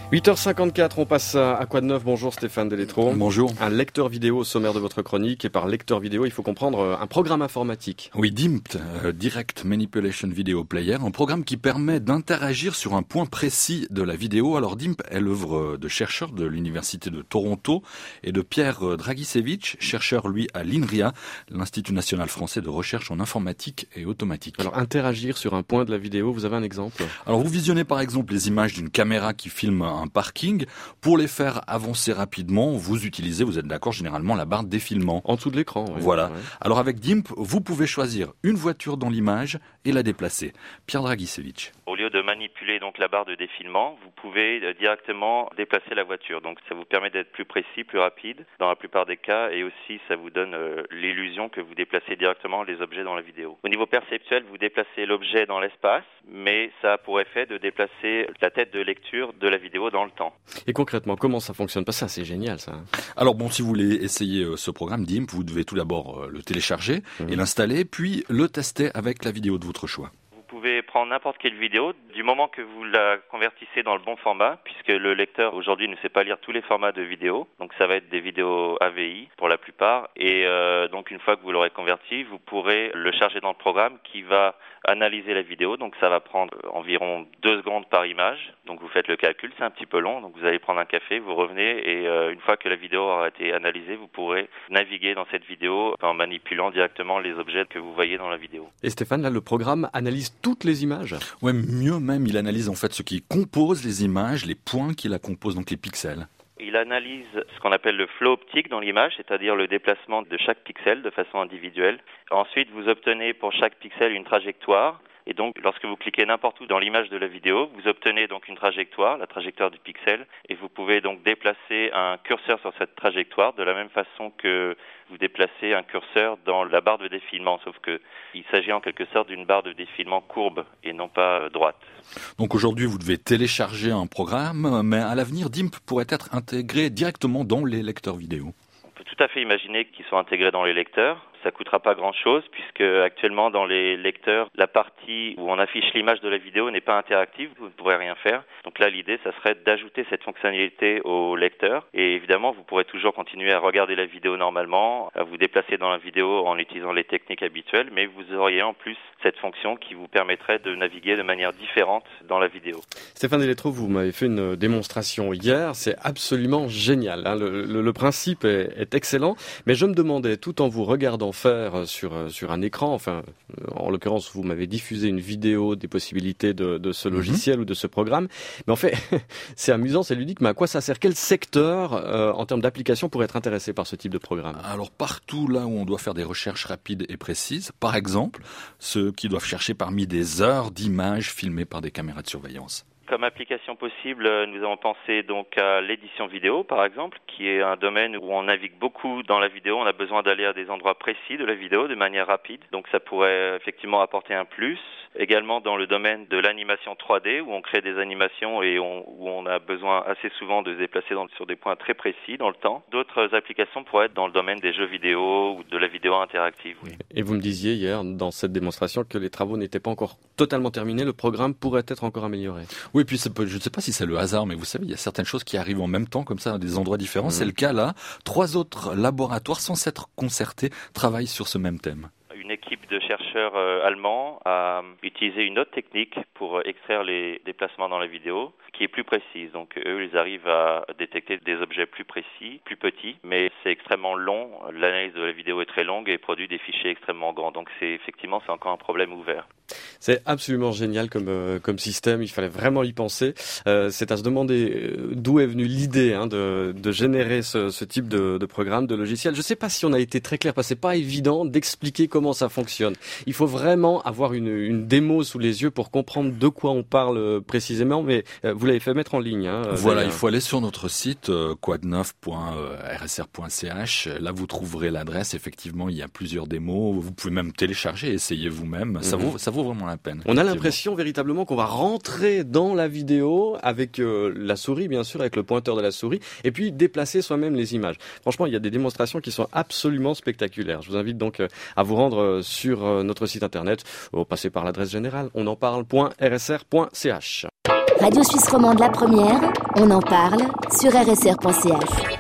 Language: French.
8h54, on passe à quoi de neuf? Bonjour Stéphane Delétro. Bonjour. Un lecteur vidéo au sommaire de votre chronique, et par lecteur vidéo, il faut comprendre un programme informatique. Oui, DIMP, Direct Manipulation Video Player, un programme qui permet d'interagir sur un point précis de la vidéo. Alors DIMP est l'œuvre de chercheurs de l'Université de Toronto et de Pierre Dragicevic, chercheur lui à l'INRIA, l'Institut National Français de Recherche en Informatique et Automatique. Alors interagir sur un point de la vidéo, vous avez un exemple? Alors vous visionnez par exemple les images d'une caméra qui filme un parking. Pour les faire avancer rapidement, vous êtes d'accord, généralement la barre défilement. En dessous de l'écran, oui. Voilà. Ouais. Alors avec DIMP, vous pouvez choisir une voiture dans l'image et la déplacer. Pierre Dragicevic. Au lieu de manipuler donc la barre de défilement, vous pouvez directement déplacer la voiture. Donc ça vous permet d'être plus précis, plus rapide dans la plupart des cas, et aussi ça vous donne l'illusion que vous déplacez directement les objets dans la vidéo. Au niveau perceptuel, vous déplacez l'objet dans l'espace, mais ça a pour effet de déplacer la tête de lecture de la vidéo dans le temps. Et concrètement, comment ça fonctionne? Parce que c'est génial ça. Alors bon, si vous voulez essayer ce programme DIMP, vous devez tout d'abord le télécharger et l'installer, puis le tester avec la vidéo de votre choix. Vous pouvez prendre n'importe quelle vidéo, du moment que vous la convertissez dans le bon format, puisque le lecteur aujourd'hui ne sait pas lire tous les formats de vidéos, donc ça va être des vidéos AVI pour la plupart, et donc une fois que vous l'aurez converti, vous pourrez le charger dans le programme qui va analyser la vidéo, donc ça va prendre environ 2 secondes par image, donc vous faites le calcul, c'est un petit peu long, donc vous allez prendre un café, vous revenez, et une fois que la vidéo aura été analysée, vous pourrez naviguer dans cette vidéo en manipulant directement les objets que vous voyez dans la vidéo. Et Stéphane, là le programme analyse toutes les images? Ouais, mieux même, il analyse en fait ce qui compose les images, les points qui la composent, donc les pixels. Il analyse ce qu'on appelle le flow optique dans l'image, c'est-à-dire le déplacement de chaque pixel de façon individuelle. Ensuite, vous obtenez pour chaque pixel une trajectoire. Et donc, lorsque vous cliquez n'importe où dans l'image de la vidéo, vous obtenez donc une trajectoire, la trajectoire du pixel, et vous pouvez donc déplacer un curseur sur cette trajectoire de la même façon que vous déplacez un curseur dans la barre de défilement, sauf que il s'agit en quelque sorte d'une barre de défilement courbe et non pas droite. Donc aujourd'hui, vous devez télécharger un programme, mais à l'avenir, DIMP pourrait être intégré directement dans les lecteurs vidéo. On peut tout à fait imaginer qu'ils soient intégrés dans les lecteurs. Ça coûtera pas grand-chose puisque actuellement dans les lecteurs, la partie où on affiche l'image de la vidéo n'est pas interactive, vous ne pourrez rien faire. Donc là, l'idée, ça serait d'ajouter cette fonctionnalité au lecteur. Et évidemment, vous pourrez toujours continuer à regarder la vidéo normalement, à vous déplacer dans la vidéo en utilisant les techniques habituelles, mais vous auriez en plus cette fonction qui vous permettrait de naviguer de manière différente dans la vidéo. Stéphane Delétro, vous m'avez fait une démonstration hier, c'est absolument génial. Hein. Le principe est excellent, mais je me demandais, tout en vous regardant faire sur un écran, enfin, en l'occurrence, vous m'avez diffusé une vidéo des possibilités de ce logiciel ou de ce programme, mais en fait, c'est amusant, c'est ludique, mais à quoi ça sert? Quel secteur, en termes d'application, pourrait être intéressé par ce type de programme? Alors partout là où on doit faire des recherches rapides et précises, par exemple, ceux qui doivent chercher parmi des heures d'images filmées par des caméras de surveillance. Comme application possible, nous avons pensé donc à l'édition vidéo, par exemple, qui est un domaine où on navigue beaucoup dans la vidéo. On a besoin d'aller à des endroits précis de la vidéo de manière rapide. Donc ça pourrait effectivement apporter un plus. Également dans le domaine de l'animation 3D, où on crée des animations et où on a besoin assez souvent de se déplacer sur des points très précis dans le temps. D'autres applications pourraient être dans le domaine des jeux vidéo ou de la vidéo interactive. Oui. Et vous me disiez hier, dans cette démonstration, que les travaux n'étaient pas encore totalement terminés. Le programme pourrait être encore amélioré. Oui, puis je ne sais pas si c'est le hasard, mais vous savez, il y a certaines choses qui arrivent en même temps, comme ça, à des endroits différents. C'est le cas là. 3 autres laboratoires, sans s'être concertés, travaillent sur ce même thème. Une équipe de chercheurs allemands a utilisé une autre technique pour extraire les déplacements dans la vidéo, qui est plus précise. Donc eux, ils arrivent à détecter des objets plus précis, plus petits, mais c'est extrêmement long. L'analyse de la vidéo est très longue et produit des fichiers extrêmement grands. Donc c'est encore un problème ouvert. C'est absolument génial comme système, il fallait vraiment y penser. C'est à se demander d'où est venue l'idée de générer ce type de programme, de logiciel. Je ne sais pas si on a été très clair, parce que c'est pas évident d'expliquer comment ça fonctionne. Il faut vraiment avoir une démo sous les yeux pour comprendre de quoi on parle précisément, mais vous l'avez fait mettre en ligne. Voilà, il faut aller sur notre site quad9.rsr.ch. Là, vous trouverez l'adresse. Effectivement, il y a plusieurs démos. Vous pouvez même télécharger, essayer vous-même. Ça vaut vraiment la peine. On a l'impression véritablement qu'on va rentrer dans la vidéo avec la souris, bien sûr, avec le pointeur de la souris, et puis déplacer soi-même les images. Franchement, il y a des démonstrations qui sont absolument spectaculaires. Je vous invite donc à vous rendre sur notre site internet, passer par l'adresse générale onenparle.rsr.ch. Radio Suisse Romande, la première, on en parle sur rsr.ch.